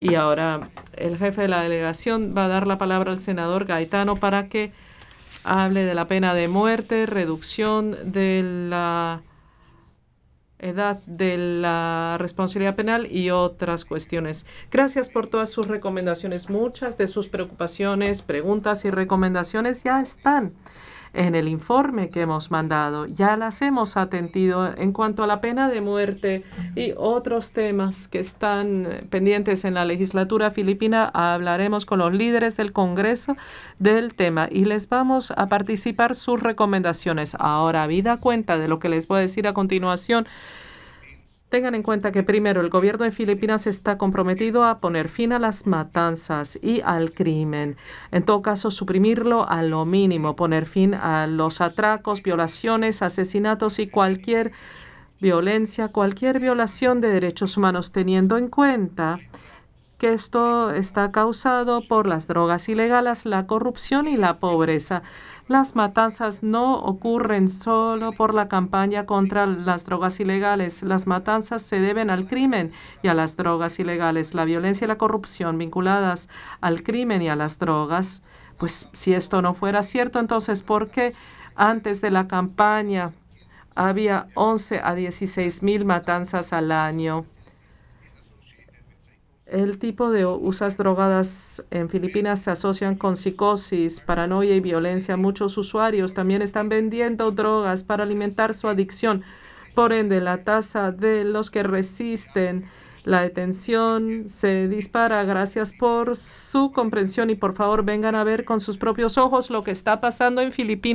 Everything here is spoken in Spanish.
Y ahora el jefe de la delegación va a dar la palabra al senador Gaetano para que hable de la pena de muerte, reducción de la edad de la responsabilidad penal y otras cuestiones. Gracias por todas sus recomendaciones. Muchas de sus preocupaciones, preguntas y recomendaciones ya están en el informe que hemos mandado. Ya las hemos atendido en cuanto a la pena de muerte y otros temas que están pendientes en la legislatura filipina. Hablaremos con los líderes del Congreso del tema y les vamos a participar sus recomendaciones. Ahora, habida cuenta de lo que les voy a decir a continuación, tengan en cuenta que primero el gobierno de Filipinas está comprometido a poner fin a las matanzas y al crimen. En todo caso, suprimirlo a lo mínimo, poner fin a los atracos, violaciones, asesinatos y cualquier violencia, cualquier violación de derechos humanos, teniendo en cuenta que esto está causado por las drogas ilegales, la corrupción y la pobreza. Las matanzas no ocurren solo por la campaña contra las drogas ilegales. Las matanzas se deben al crimen y a las drogas ilegales. La violencia y la corrupción vinculadas al crimen y a las drogas. Pues si esto no fuera cierto, entonces ¿por qué antes de la campaña había 11 a 16 mil matanzas al año? El tipo de usas drogadas en Filipinas se asocian con psicosis, paranoia y violencia. Muchos usuarios también están vendiendo drogas para alimentar su adicción. Por ende, la tasa de los que resisten la detención se dispara. Gracias por su comprensión y por favor vengan a ver con sus propios ojos lo que está pasando en Filipinas.